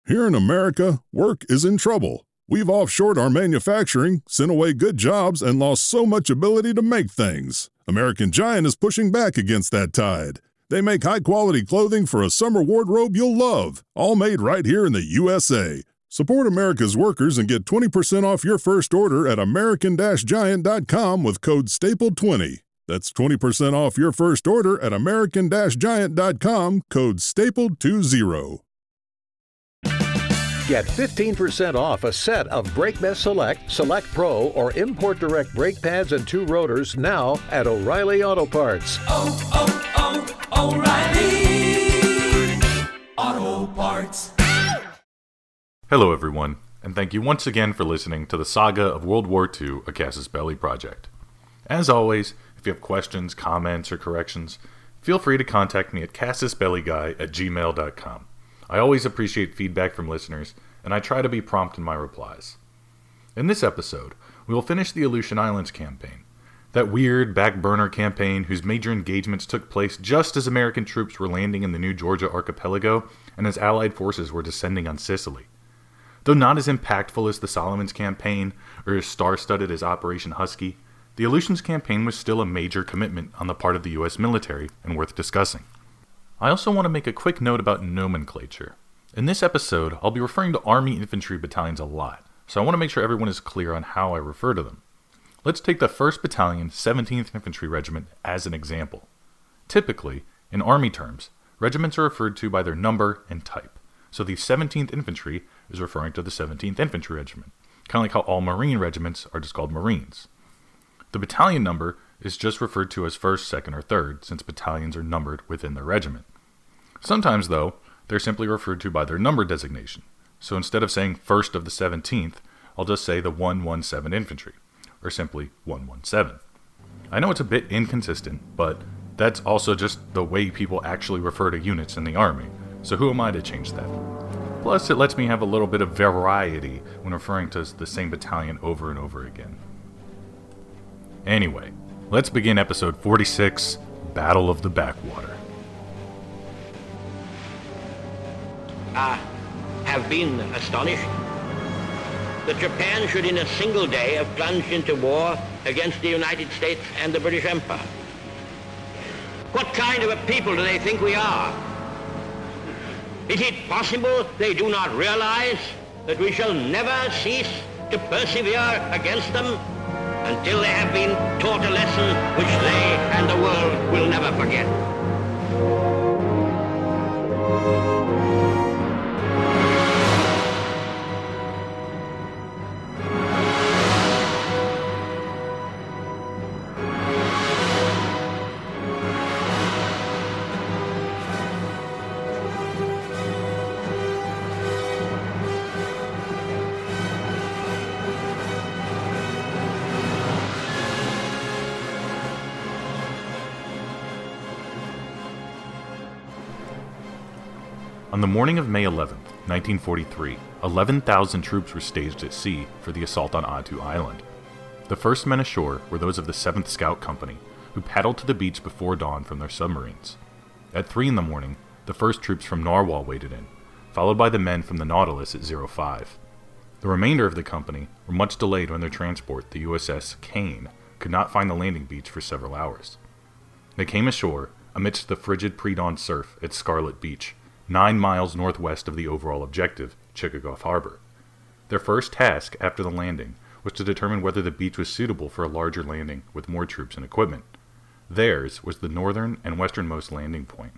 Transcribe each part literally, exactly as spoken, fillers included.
Here in America, work is in trouble. We've offshored our manufacturing, sent away good jobs, and lost so much ability to make things. American Giant is pushing back against that tide. They make high-quality clothing for a summer wardrobe you'll love, all made right here in the U S A. Support America's workers and get twenty percent off your first order at American Giant dot com with code stapled twenty. That's twenty percent off your first order at American Giant dot com, code stapled twenty. Get fifteen percent off a set of BrakeBest Select, Select Pro, or Import Direct brake pads and two rotors now at O'Reilly Auto Parts. Oh, oh, oh, O'Reilly Auto Parts. Hello everyone, and thank you once again for listening to the saga of World War Two, a Casus Belli project. As always, if you have questions, comments, or corrections, feel free to contact me at casusbellyguy at gmail dot com. I always appreciate feedback from listeners, and I try to be prompt in my replies. In this episode, we will finish the Aleutian Islands campaign, that weird back-burner campaign whose major engagements took place just as American troops were landing in the New Georgia archipelago and as Allied forces were descending on Sicily. Though not as impactful as the Solomons campaign or as star-studded as Operation Husky, the Aleutians campaign was still a major commitment on the part of the U S military and worth discussing. I also want to make a quick note about nomenclature. In this episode, I'll be referring to Army infantry battalions a lot, so I want to make sure everyone is clear on how I refer to them. Let's take the first Battalion, seventeenth Infantry Regiment, as an example. Typically, in Army terms, regiments are referred to by their number and type. So the seventeenth Infantry is referring to the seventeenth Infantry Regiment, kind of like how all Marine regiments are just called Marines. The battalion number is just referred to as first, second, or third, since battalions are numbered within their regiment. Sometimes, though, they're simply referred to by their number designation. So instead of saying first of the seventeenth, I'll just say the one seventeen Infantry, or simply one seventeen. I know it's a bit inconsistent, but that's also just the way people actually refer to units in the Army, so who am I to change that? Plus, it lets me have a little bit of variety when referring to the same battalion over and over again. Anyway, let's begin episode forty-six, Battle of the Backwater. I have been astonished that Japan should in a single day have plunged into war against the United States and the British Empire. What kind of a people do they think we are? Is it possible they do not realize that we shall never cease to persevere against them until they have been taught a lesson which they and the world will never forget? On the morning of May eleventh, nineteen forty-three, eleven thousand troops were staged at sea for the assault on Attu Island. The first men ashore were those of the seventh Scout Company, who paddled to the beach before dawn from their submarines. At three in the morning, the first troops from Narwhal waded in, followed by the men from the Nautilus at zero five. The remainder of the company were much delayed when their transport, the U S S Kane, could not find the landing beach for several hours. They came ashore amidst the frigid pre-dawn surf at Scarlet Beach, nine miles northwest of the overall objective, Chickagow Harbor. Their first task after the landing was to determine whether the beach was suitable for a larger landing with more troops and equipment. Theirs was the northern and westernmost landing point.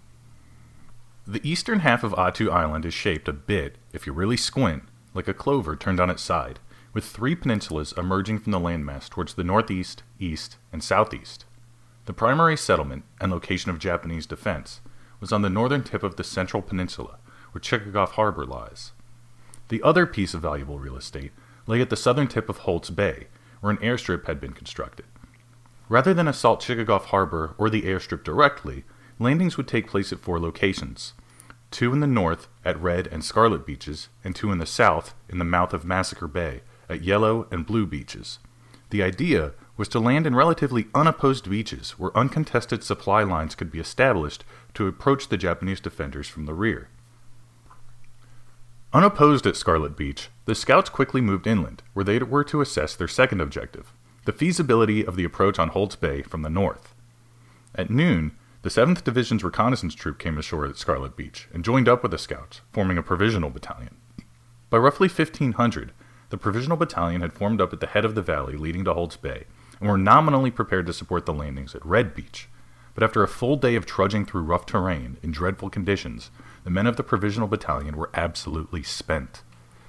The eastern half of Attu Island is shaped a bit, if you really squint, like a clover turned on its side, with three peninsulas emerging from the landmass towards the northeast, east, and southeast. The primary settlement and location of Japanese defense was on the northern tip of the central peninsula, where Chickagow Harbor lies. The other piece of valuable real estate lay at the southern tip of Holt's Bay, where an airstrip had been constructed. Rather than assault Chickagow Harbor or the airstrip directly, landings would take place at four locations, two in the north at Red and Scarlet Beaches, and two in the south in the mouth of Massacre Bay at Yellow and Blue Beaches. The idea was to land in relatively unopposed beaches where uncontested supply lines could be established to approach the Japanese defenders from the rear. Unopposed at Scarlet Beach, the Scouts quickly moved inland, where they were to assess their second objective, the feasibility of the approach on Holt's Bay from the north. At noon, the seventh Division's reconnaissance troop came ashore at Scarlet Beach and joined up with the Scouts, forming a provisional battalion. By roughly fifteen hundred, the provisional battalion had formed up at the head of the valley leading to Holt's Bay and were nominally prepared to support the landings at Red Beach. But after a full day of trudging through rough terrain in dreadful conditions, the men of the provisional battalion were absolutely spent.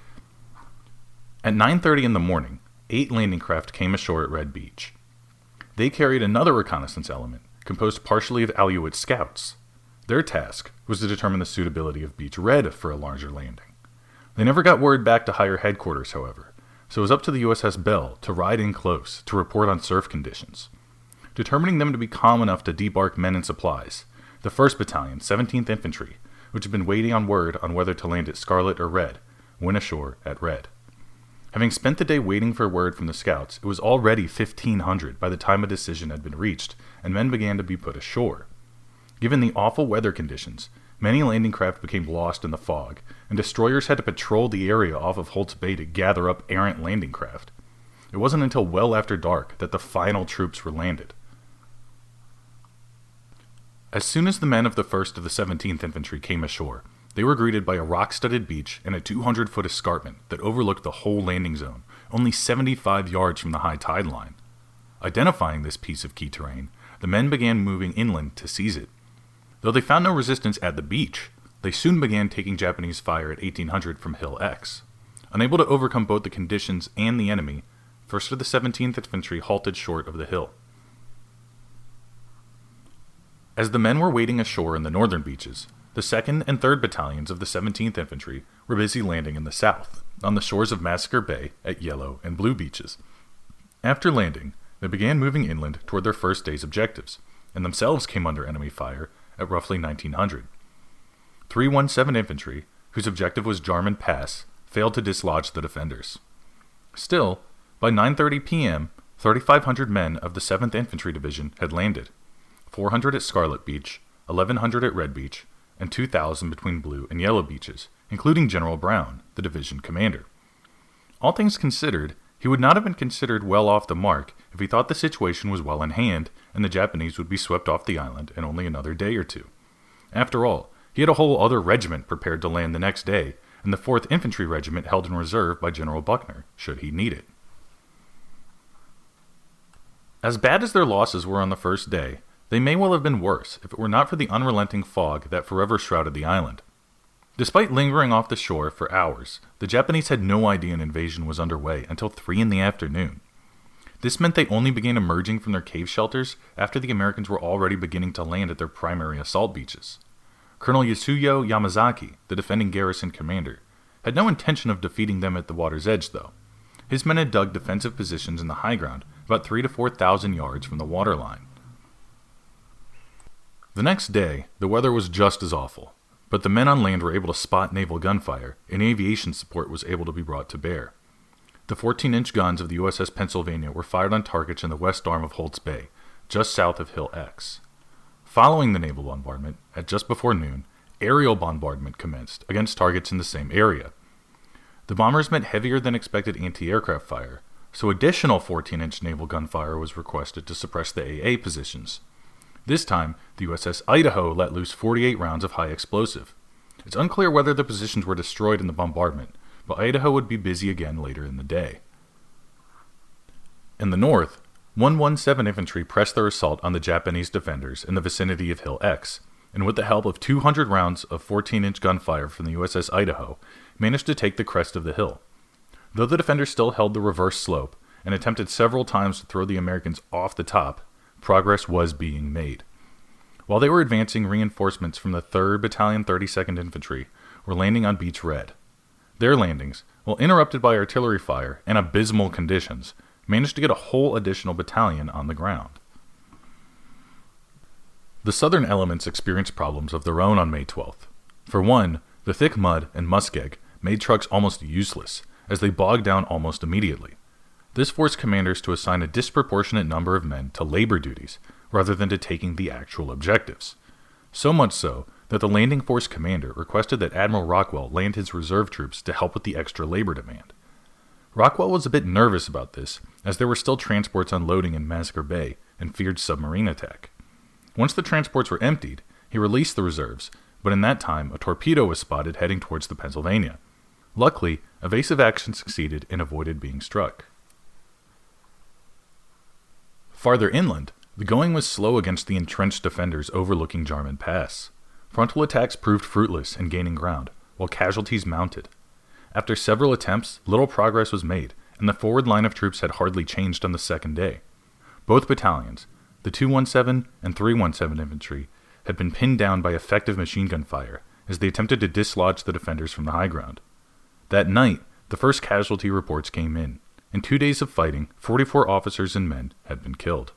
At nine thirty in the morning, eight landing craft came ashore at Red Beach. They carried another reconnaissance element, composed partially of Alouette scouts. Their task was to determine the suitability of Beach Red for a larger landing. They never got word back to higher headquarters, however, so it was up to the U S S Belle to ride in close to report on surf conditions. Determining them to be calm enough to debark men and supplies, the first Battalion, seventeenth Infantry, which had been waiting on word on whether to land at Scarlet or Red, went ashore at Red. Having spent the day waiting for word from the Scouts, it was already fifteen hundred by the time a decision had been reached, and men began to be put ashore. Given the awful weather conditions, many landing craft became lost in the fog, and destroyers had to patrol the area off of Holt's Bay to gather up errant landing craft. It wasn't until well after dark that the final troops were landed. As soon as the men of the first of the seventeenth Infantry came ashore, they were greeted by a rock-studded beach and a two hundred foot escarpment that overlooked the whole landing zone, only seventy-five yards from the high tide line. Identifying this piece of key terrain, the men began moving inland to seize it. Though they found no resistance at the beach, they soon began taking Japanese fire at eighteen hundred from Hill X. Unable to overcome both the conditions and the enemy, first of the seventeenth Infantry halted short of the hill. As the men were waiting ashore in the northern beaches, the second and third Battalions of the seventeenth Infantry were busy landing in the south, on the shores of Massacre Bay at Yellow and Blue Beaches. After landing, they began moving inland toward their first day's objectives, and themselves came under enemy fire at roughly nineteen hundred. three seventeen Infantry, whose objective was Jarman Pass, failed to dislodge the defenders. Still, by nine thirty p.m., thirty-five hundred men of the seventh Infantry Division had landed, four hundred at Scarlet Beach, eleven hundred at Red Beach, and two thousand between Blue and Yellow Beaches, including General Brown, the division commander. All things considered, he would not have been considered well off the mark if he thought the situation was well in hand and the Japanese would be swept off the island in only another day or two. After all, he had a whole other regiment prepared to land the next day, and the fourth Infantry Regiment held in reserve by General Buckner, should he need it. As bad as their losses were on the first day, they may well have been worse if it were not for the unrelenting fog that forever shrouded the island. Despite lingering off the shore for hours, the Japanese had no idea an invasion was underway until three in the afternoon. This meant they only began emerging from their cave shelters after the Americans were already beginning to land at their primary assault beaches. Colonel Yasuyo Yamazaki, the defending garrison commander, had no intention of defeating them at the water's edge, though. His men had dug defensive positions in the high ground about three to four thousand yards from the waterline. The next day, the weather was just as awful, but the men on land were able to spot naval gunfire, and aviation support was able to be brought to bear. The fourteen-inch guns of the U S S Pennsylvania were fired on targets in the west arm of Holt's Bay, just south of Hill X. Following the naval bombardment, at just before noon, aerial bombardment commenced against targets in the same area. The bombers met heavier than expected anti-aircraft fire, so additional fourteen-inch naval gunfire was requested to suppress the A A positions. This time, the U S S Idaho let loose forty-eight rounds of high explosive. It's unclear whether the positions were destroyed in the bombardment, but Idaho would be busy again later in the day. In the north, one seventeen Infantry pressed their assault on the Japanese defenders in the vicinity of Hill X, and with the help of two hundred rounds of fourteen-inch gunfire from the U S S Idaho, managed to take the crest of the hill. Though the defenders still held the reverse slope, and attempted several times to throw the Americans off the top, progress was being made. While they were advancing, reinforcements from the third Battalion thirty-second Infantry were landing on Beach Red. Their landings, while interrupted by artillery fire and abysmal conditions, managed to get a whole additional battalion on the ground. The southern elements experienced problems of their own on May twelfth. For one, the thick mud and muskeg made trucks almost useless, as they bogged down almost immediately. This forced commanders to assign a disproportionate number of men to labor duties, rather than to taking the actual objectives. So much so that the landing force commander requested that Admiral Rockwell land his reserve troops to help with the extra labor demand. Rockwell was a bit nervous about this, as there were still transports unloading in Massacre Bay and feared submarine attack. Once the transports were emptied, he released the reserves, but in that time a torpedo was spotted heading towards the Pennsylvania. Luckily, evasive action succeeded and avoided being struck. Farther inland, the going was slow against the entrenched defenders overlooking Jarman Pass. Frontal attacks proved fruitless in gaining ground, while casualties mounted. After several attempts, little progress was made, and the forward line of troops had hardly changed on the second day. Both battalions, the two seventeen and three seventeen infantry, had been pinned down by effective machine gun fire as they attempted to dislodge the defenders from the high ground. That night, the first casualty reports came in. In two days of fighting, forty-four officers and men had been killed.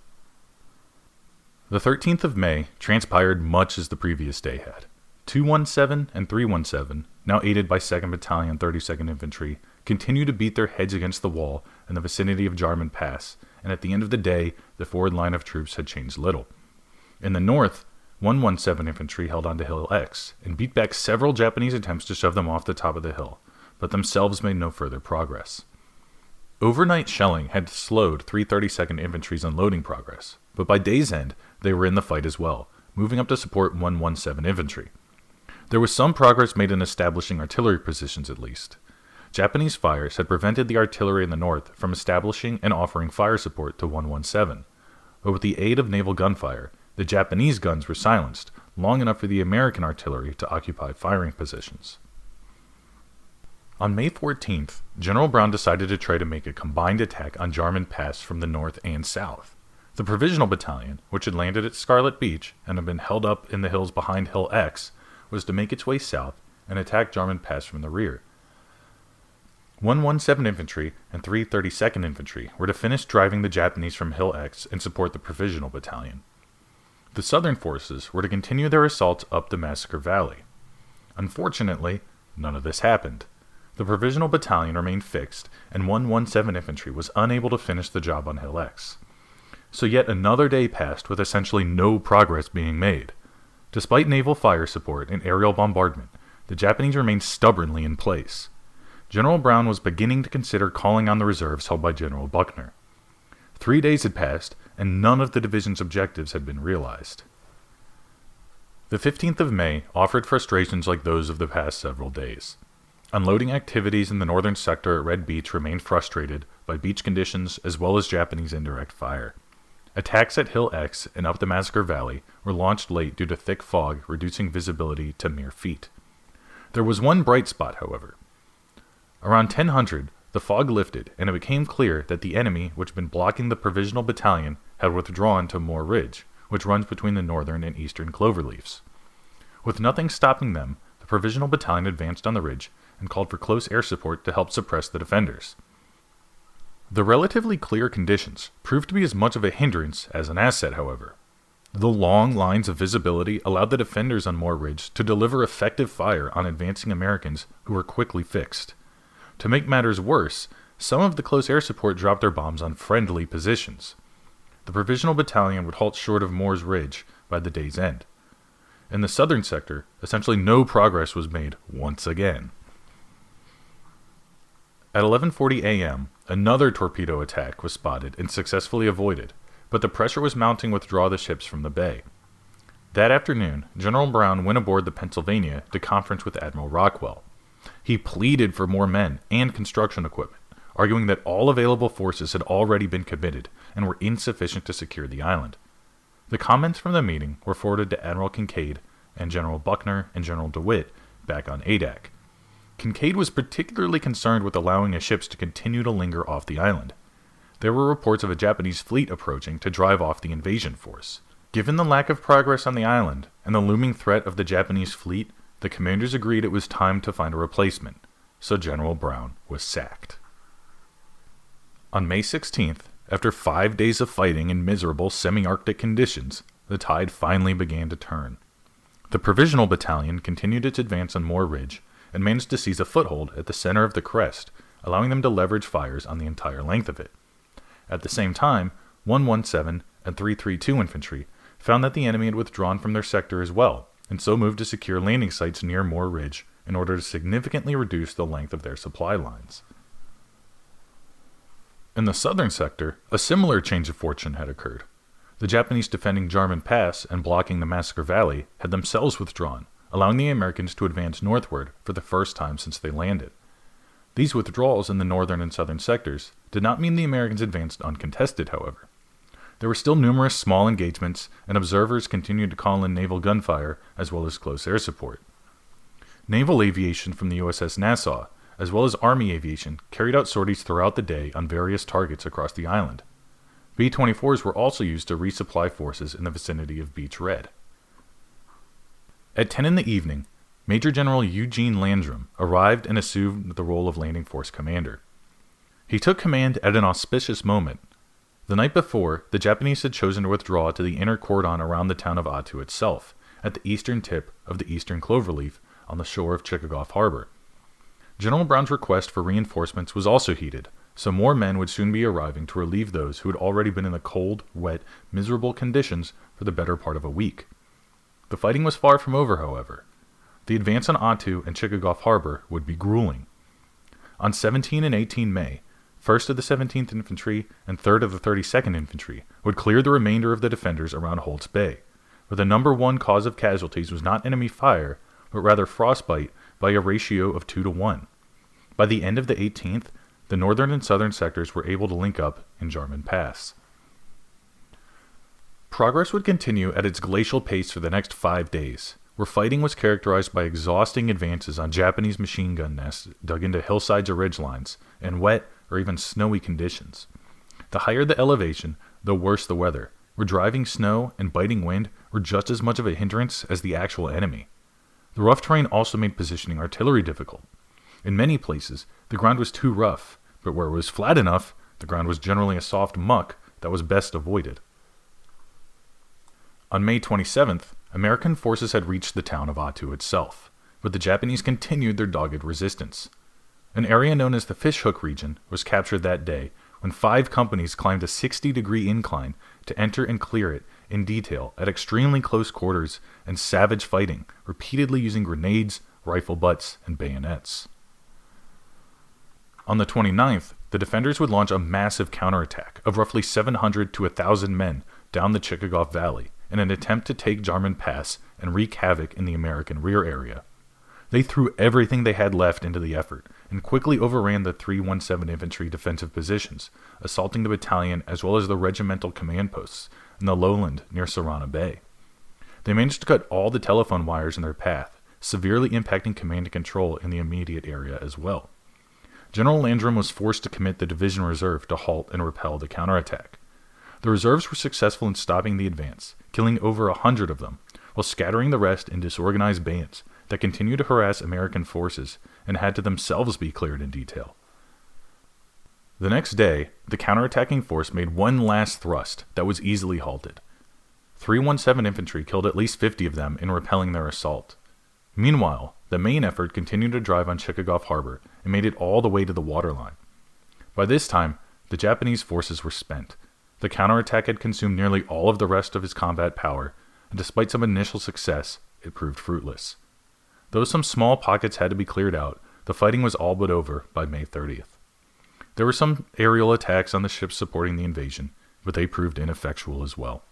The thirteenth of May transpired much as the previous day had. two seventeen and three seventeen, now aided by second Battalion, thirty-second Infantry, continued to beat their heads against the wall in the vicinity of Jarman Pass, and at the end of the day, the forward line of troops had changed little. In the north, one seventeen Infantry held on to Hill X, and beat back several Japanese attempts to shove them off the top of the hill, but themselves made no further progress. Overnight shelling had slowed three thirty-second Infantry's unloading progress, but by day's end, they were in the fight as well, moving up to support one seventeen Infantry. There was some progress made in establishing artillery positions at least. Japanese fires had prevented the artillery in the north from establishing and offering fire support to one seventeen, but with the aid of naval gunfire, the Japanese guns were silenced long enough for the American artillery to occupy firing positions. On May fourteenth, General Brown decided to try to make a combined attack on Jarman Pass from the north and south. The Provisional Battalion, which had landed at Scarlet Beach and had been held up in the hills behind Hill X, was to make its way south and attack Jarman Pass from the rear. one seventeen Infantry and three thirty-second Infantry were to finish driving the Japanese from Hill X and support the Provisional Battalion. The Southern forces were to continue their assaults up the Massacre Valley. Unfortunately, none of this happened. The Provisional Battalion remained fixed, and one seventeen Infantry was unable to finish the job on Hill X. So yet another day passed with essentially no progress being made. Despite naval fire support and aerial bombardment, the Japanese remained stubbornly in place. General Brown was beginning to consider calling on the reserves held by General Buckner. Three days had passed, and none of the division's objectives had been realized. The fifteenth of May offered frustrations like those of the past several days. Unloading activities in the northern sector at Red Beach remained frustrated by beach conditions as well as Japanese indirect fire. Attacks at Hill X and up the Massacre Valley were launched late due to thick fog, reducing visibility to mere feet. There was one bright spot, however. Around ten hundred, the fog lifted, and it became clear that the enemy, which had been blocking the Provisional Battalion, had withdrawn to Moore Ridge, which runs between the northern and eastern cloverleafs. With nothing stopping them, the Provisional Battalion advanced on the ridge and called for close air support to help suppress the defenders. The relatively clear conditions proved to be as much of a hindrance as an asset, however. The long lines of visibility allowed the defenders on Moore Ridge to deliver effective fire on advancing Americans who were quickly fixed. To make matters worse, some of the close air support dropped their bombs on friendly positions. The Provisional Battalion would halt short of Moore's Ridge by the day's end. In the southern sector, essentially no progress was made once again. At eleven forty a.m., another torpedo attack was spotted and successfully avoided, but the pressure was mounting to withdraw the ships from the bay. That afternoon, General Brown went aboard the Pennsylvania to conference with Admiral Rockwell. He pleaded for more men and construction equipment, arguing that all available forces had already been committed and were insufficient to secure the island. The comments from the meeting were forwarded to Admiral Kinkaid and General Buckner and General DeWitt back on Adak. Kinkaid was particularly concerned with allowing his ships to continue to linger off the island. There were reports of a Japanese fleet approaching to drive off the invasion force. Given the lack of progress on the island and the looming threat of the Japanese fleet, the commanders agreed it was time to find a replacement, so General Brown was sacked. On May sixteenth, after five days of fighting in miserable semi-Arctic conditions, the tide finally began to turn. The Provisional Battalion continued its advance on Moore Ridge and managed to seize a foothold at the center of the crest, allowing them to leverage fires on the entire length of it. At the same time, one seventeen and three thirty-two Infantry found that the enemy had withdrawn from their sector as well, and so moved to secure landing sites near Moore Ridge in order to significantly reduce the length of their supply lines. In the southern sector, a similar change of fortune had occurred. The Japanese defending Jarman Pass and blocking the Massacre Valley had themselves withdrawn, allowing the Americans to advance northward for the first time since they landed. These withdrawals in the northern and southern sectors did not mean the Americans advanced uncontested, however. There were still numerous small engagements, and observers continued to call in naval gunfire as well as close air support. Naval aviation from the U S S Nassau, as well as Army aviation, carried out sorties throughout the day on various targets across the island. B twenty-fours were also used to resupply forces in the vicinity of Beach Red. At ten in the evening, Major General Eugene Landrum arrived and assumed the role of landing force commander. He took command at an auspicious moment. The night before, the Japanese had chosen to withdraw to the inner cordon around the town of Attu itself, at the eastern tip of the eastern cloverleaf on the shore of Chickagoff Harbor. General Brown's request for reinforcements was also heeded, so more men would soon be arriving to relieve those who had already been in the cold, wet, miserable conditions for the better part of a week. The fighting was far from over, however. The advance on Attu and Chickagoff Harbor would be grueling. On seventeenth and eighteenth May, first of the seventeenth Infantry and third of the thirty-second Infantry would clear the remainder of the defenders around Holt's Bay, where the number one cause of casualties was not enemy fire, but rather frostbite by a ratio of two to one. By the end of the eighteenth, the northern and southern sectors were able to link up in Jarman Pass. Progress would continue at its glacial pace for the next five days, where fighting was characterized by exhausting advances on Japanese machine gun nests dug into hillsides or ridgelines, and wet or even snowy conditions. The higher the elevation, the worse the weather, where driving snow and biting wind were just as much of a hindrance as the actual enemy. The rough terrain also made positioning artillery difficult. In many places, the ground was too rough, but where it was flat enough, the ground was generally a soft muck that was best avoided. On May twenty-seventh, American forces had reached the town of Attu itself, but the Japanese continued their dogged resistance. An area known as the Fishhook region was captured that day when five companies climbed a sixty-degree incline to enter and clear it in detail at extremely close quarters and savage fighting, repeatedly using grenades, rifle butts, and bayonets. On the twenty-ninth, the defenders would launch a massive counterattack of roughly seven hundred to one thousand men down the Chickagoff Valley in an attempt to take Jarman Pass and wreak havoc in the American rear area. They threw everything they had left into the effort and quickly overran the three seventeen Infantry defensive positions, assaulting the battalion as well as the regimental command posts in the lowland near Sarana Bay. They managed to cut all the telephone wires in their path, severely impacting command and control in the immediate area as well. General Landrum was forced to commit the division reserve to halt and repel the counterattack. The reserves were successful in stopping the advance, killing over a hundred of them, while scattering the rest in disorganized bands that continued to harass American forces and had to themselves be cleared in detail. The next day, the counterattacking force made one last thrust that was easily halted. three seventeen Infantry killed at least fifty of them in repelling their assault. Meanwhile, the main effort continued to drive on Chickagoff Harbor and made it all the way to the waterline. By this time, the Japanese forces were spent. The counterattack had consumed nearly all of the rest of his combat power, and despite some initial success, it proved fruitless. Though some small pockets had to be cleared out, the fighting was all but over by May thirtieth. There were some aerial attacks on the ships supporting the invasion, but they proved ineffectual as well.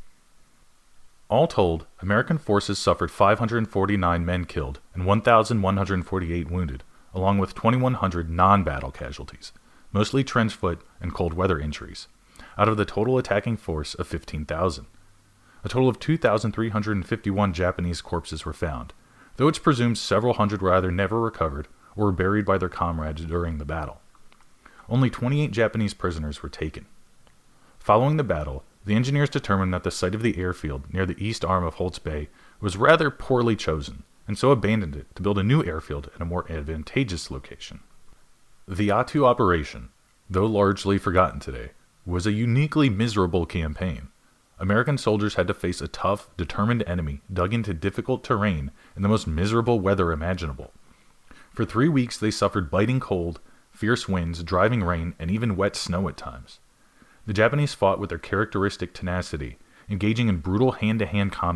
All told, American forces suffered five hundred forty-nine men killed and one thousand one hundred forty-eight wounded, along with twenty-one hundred non-battle casualties, mostly trench foot and cold weather injuries, out of the total attacking force of fifteen thousand. A total of two thousand three hundred fifty-one Japanese corpses were found, though it's presumed several hundred were either never recovered or were buried by their comrades during the battle. Only twenty-eight Japanese prisoners were taken. Following the battle, the engineers determined that the site of the airfield near the east arm of Holt's Bay was rather poorly chosen, and so abandoned it to build a new airfield at a more advantageous location. The Attu operation, though largely forgotten today, was a uniquely miserable campaign. American soldiers had to face a tough, determined enemy dug into difficult terrain in the most miserable weather imaginable. For three weeks they suffered biting cold, fierce winds, driving rain, and even wet snow at times. The Japanese fought with their characteristic tenacity, engaging in brutal hand-to-hand combat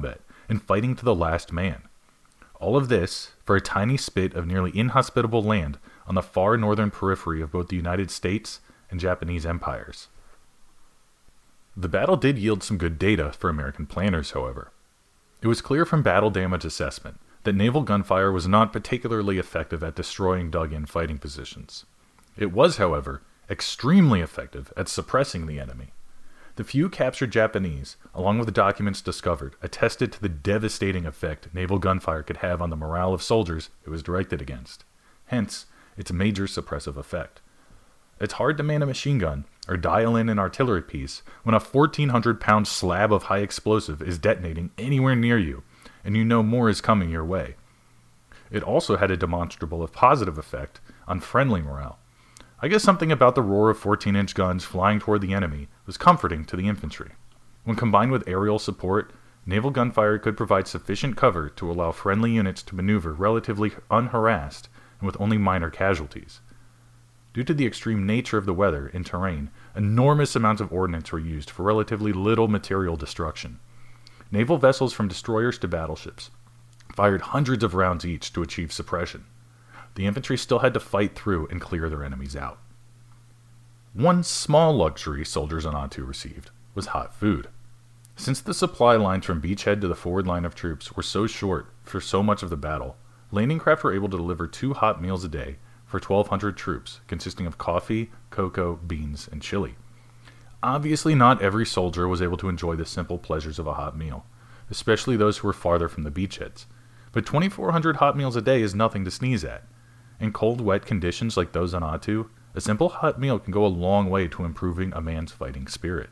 and fighting to the last man. All of this for a tiny spit of nearly inhospitable land on the far northern periphery of both the United States and Japanese empires. The battle did yield some good data for American planners, however. It was clear from battle damage assessment that naval gunfire was not particularly effective at destroying dug-in fighting positions. It was, however, extremely effective at suppressing the enemy. The few captured Japanese, along with the documents discovered, attested to the devastating effect naval gunfire could have on the morale of soldiers it was directed against, hence its major suppressive effect. It's hard to man a machine gun or dial in an artillery piece when a fourteen hundred pound slab of high explosive is detonating anywhere near you, and you know more is coming your way. It also had a demonstrable positive effect on friendly morale. I guess something about the roar of fourteen inch guns flying toward the enemy was comforting to the infantry. When combined with aerial support, naval gunfire could provide sufficient cover to allow friendly units to maneuver relatively unharassed and with only minor casualties. Due to the extreme nature of the weather and terrain, enormous amounts of ordnance were used for relatively little material destruction. Naval vessels from destroyers to battleships fired hundreds of rounds each to achieve suppression. The infantry still had to fight through and clear their enemies out. One small luxury soldiers on Attu received was hot food. Since the supply lines from beachhead to the forward line of troops were so short for so much of the battle, landing craft were able to deliver two hot meals a day for twelve hundred troops, consisting of coffee, cocoa, beans, and chili. Obviously, not every soldier was able to enjoy the simple pleasures of a hot meal, especially those who were farther from the beachheads, but twenty-four hundred hot meals a day is nothing to sneeze at. In cold, wet conditions like those on Attu, a simple hot meal can go a long way to improving a man's fighting spirit.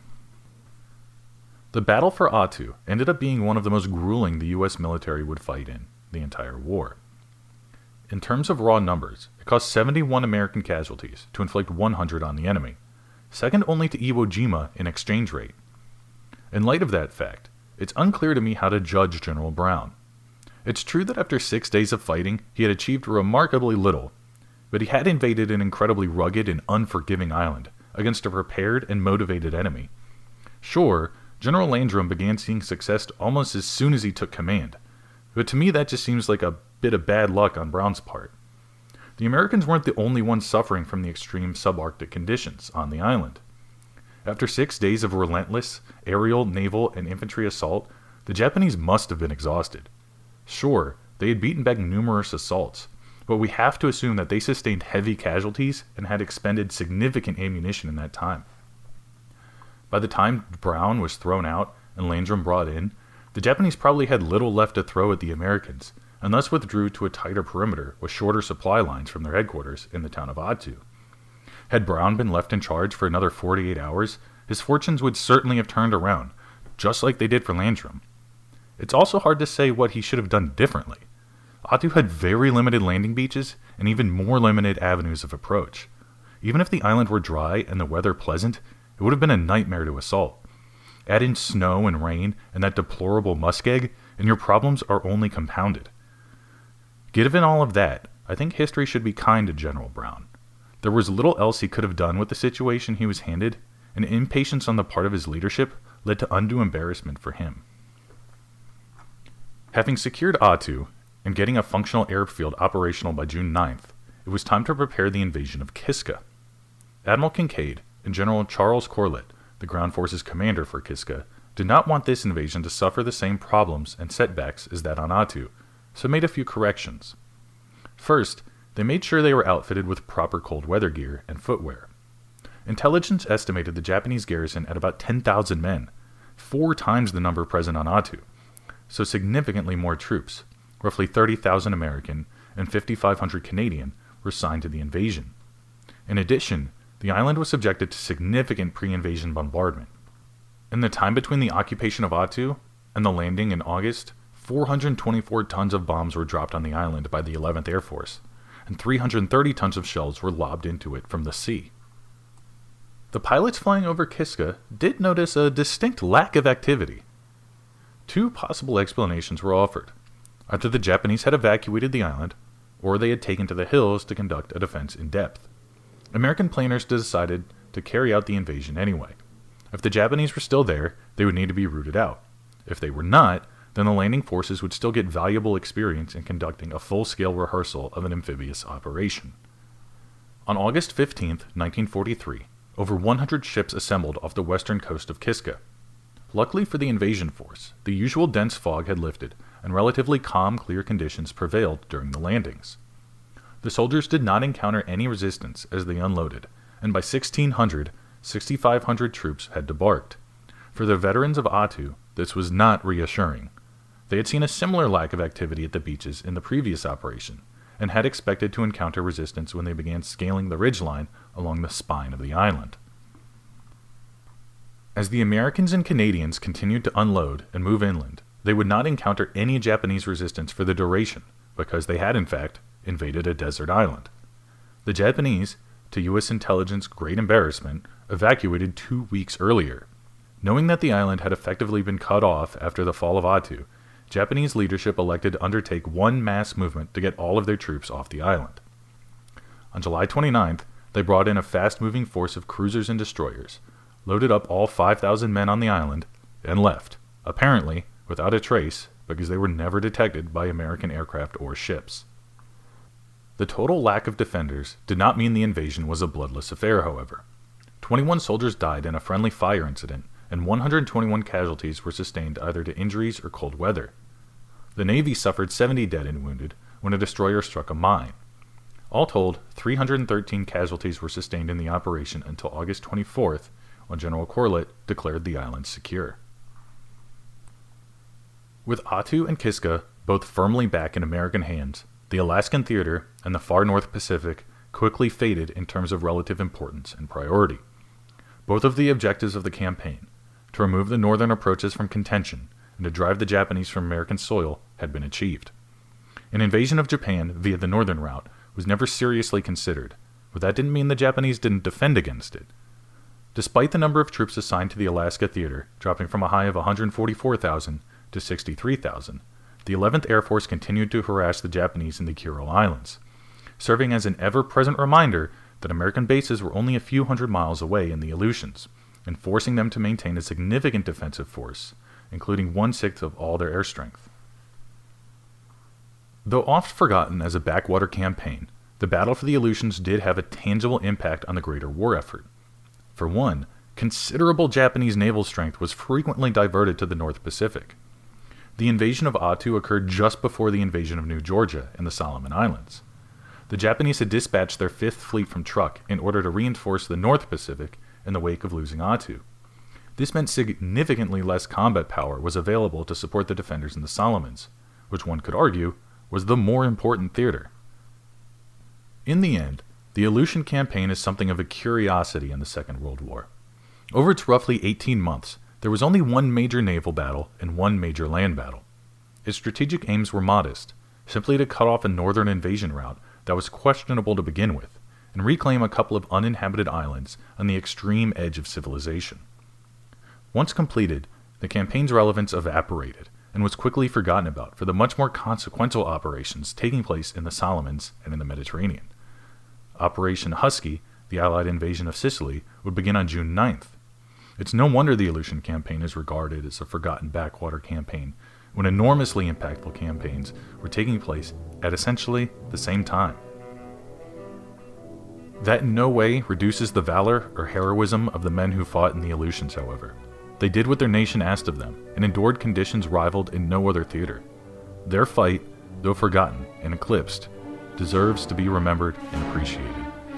The battle for Attu ended up being one of the most grueling the U S military would fight in the entire war. In terms of raw numbers, it cost seventy-one American casualties to inflict one hundred on the enemy, second only to Iwo Jima in exchange rate. In light of that fact, it's unclear to me how to judge General Brown. It's true that after six days of fighting, he had achieved remarkably little, but he had invaded an incredibly rugged and unforgiving island against a prepared and motivated enemy. Sure, General Landrum began seeing success almost as soon as he took command, but to me that just seems like a bit of bad luck on Brown's part. The Americans weren't the only ones suffering from the extreme subarctic conditions on the island. After six days of relentless aerial, naval, and infantry assault, the Japanese must have been exhausted. Sure, they had beaten back numerous assaults, but we have to assume that they sustained heavy casualties and had expended significant ammunition in that time. By the time Brown was thrown out and Landrum brought in, the Japanese probably had little left to throw at the Americans, and thus withdrew to a tighter perimeter with shorter supply lines from their headquarters in the town of Attu. Had Brown been left in charge for another forty-eight hours, his fortunes would certainly have turned around, just like they did for Landrum. It's also hard to say what he should have done differently. Attu had very limited landing beaches and even more limited avenues of approach. Even if the island were dry and the weather pleasant, it would have been a nightmare to assault. Add in snow and rain and that deplorable muskeg, and your problems are only compounded. Given all of that, I think history should be kind to General Brown. There was little else he could have done with the situation he was handed, and impatience on the part of his leadership led to undue embarrassment for him. Having secured Attu and getting a functional airfield operational by June ninth, it was time to prepare the invasion of Kiska. Admiral Kinkaid and General Charles Corlett, the ground forces commander for Kiska, did not want this invasion to suffer the same problems and setbacks as that on Attu, so made a few corrections. First, they made sure they were outfitted with proper cold weather gear and footwear. Intelligence estimated the Japanese garrison at about ten thousand men, four times the number present on Attu, so significantly more troops, roughly thirty thousand American and fifty-five hundred Canadian, were assigned to the invasion. In addition, the island was subjected to significant pre-invasion bombardment. In the time between the occupation of Attu and the landing in August, four hundred twenty-four tons of bombs were dropped on the island by the eleventh Air Force, and three hundred thirty tons of shells were lobbed into it from the sea. The pilots flying over Kiska did notice a distinct lack of activity. Two possible explanations were offered. Either the Japanese had evacuated the island, or they had taken to the hills to conduct a defense in depth. American planners decided to carry out the invasion anyway. If the Japanese were still there, they would need to be rooted out. If they were not, then the landing forces would still get valuable experience in conducting a full-scale rehearsal of an amphibious operation. On August fifteenth, nineteen forty-three, over one hundred ships assembled off the western coast of Kiska. Luckily for the invasion force, the usual dense fog had lifted, and relatively calm, clear conditions prevailed during the landings. The soldiers did not encounter any resistance as they unloaded, and by sixteen hundred, sixty-five hundred troops had debarked. For the veterans of Attu, this was not reassuring. They had seen a similar lack of activity at the beaches in the previous operation, and had expected to encounter resistance when they began scaling the ridgeline along the spine of the island. As the Americans and Canadians continued to unload and move inland, they would not encounter any Japanese resistance for the duration, because they had, in fact, invaded a desert island. The Japanese, to U S intelligence's great embarrassment, evacuated two weeks earlier. Knowing that the island had effectively been cut off after the fall of Attu, Japanese leadership elected to undertake one mass movement to get all of their troops off the island. On July twenty-ninth, they brought in a fast-moving force of cruisers and destroyers, loaded up all five thousand men on the island, and left, apparently without a trace because they were never detected by American aircraft or ships. The total lack of defenders did not mean the invasion was a bloodless affair, however. twenty-one soldiers died in a friendly fire incident, and one hundred twenty-one casualties were sustained either to injuries or cold weather. The Navy suffered seventy dead and wounded when a destroyer struck a mine. All told, three hundred thirteen casualties were sustained in the operation until August twenty-fourth, when General Corlett declared the island secure. With Attu and Kiska both firmly back in American hands, the Alaskan theater and the far North Pacific quickly faded in terms of relative importance and priority. Both of the objectives of the campaign, to remove the northern approaches from contention and to drive the Japanese from American soil, had been achieved. An invasion of Japan via the northern route was never seriously considered, but that didn't mean the Japanese didn't defend against it. Despite the number of troops assigned to the Alaska theater dropping from a high of one hundred forty-four thousand to sixty-three thousand, the eleventh Air Force continued to harass the Japanese in the Kuril Islands, serving as an ever-present reminder that American bases were only a few hundred miles away in the Aleutians, and forcing them to maintain a significant defensive force, including one-sixth of all their air strength. Though oft forgotten as a backwater campaign, the battle for the Aleutians did have a tangible impact on the greater war effort. For one, considerable Japanese naval strength was frequently diverted to the North Pacific. The invasion of Attu occurred just before the invasion of New Georgia and the Solomon Islands. The Japanese had dispatched their Fifth Fleet from Truk in order to reinforce the North Pacific in the wake of losing Attu. This meant significantly less combat power was available to support the defenders in the Solomons, which one could argue was the more important theater. In the end, the Aleutian campaign is something of a curiosity in the Second World War. Over its roughly eighteen months, there was only one major naval battle and one major land battle. Its strategic aims were modest, simply to cut off a northern invasion route that was questionable to begin with, and reclaim a couple of uninhabited islands on the extreme edge of civilization. Once completed, the campaign's relevance evaporated, and was quickly forgotten about for the much more consequential operations taking place in the Solomons and in the Mediterranean. Operation Husky, the Allied invasion of Sicily, would begin on June ninth. It's no wonder the Aleutian campaign is regarded as a forgotten backwater campaign, when enormously impactful campaigns were taking place at essentially the same time. That in no way reduces the valor or heroism of the men who fought in the Aleutians, however. They did what their nation asked of them, and endured conditions rivaled in no other theater. Their fight, though forgotten and eclipsed, deserves to be remembered and appreciated.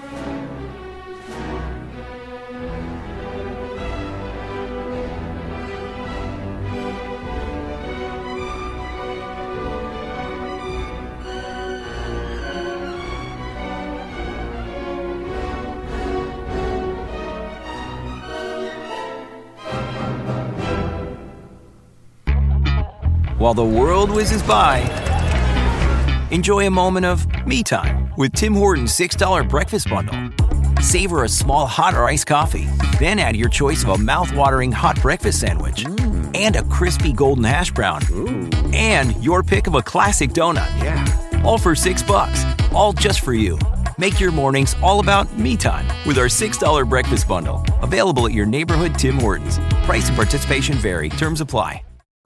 While the world whizzes by, enjoy a moment of me time with Tim Hortons six dollar breakfast bundle. Savor a small hot or iced coffee, then add your choice of a mouth-watering hot breakfast sandwich mm. and a crispy golden hash brown Ooh. And your pick of a classic donut. Yeah. All for six bucks, all just for you. Make your mornings all about me time with our six dollar breakfast bundle. Available at your neighborhood Tim Hortons. Price and participation vary. Terms apply.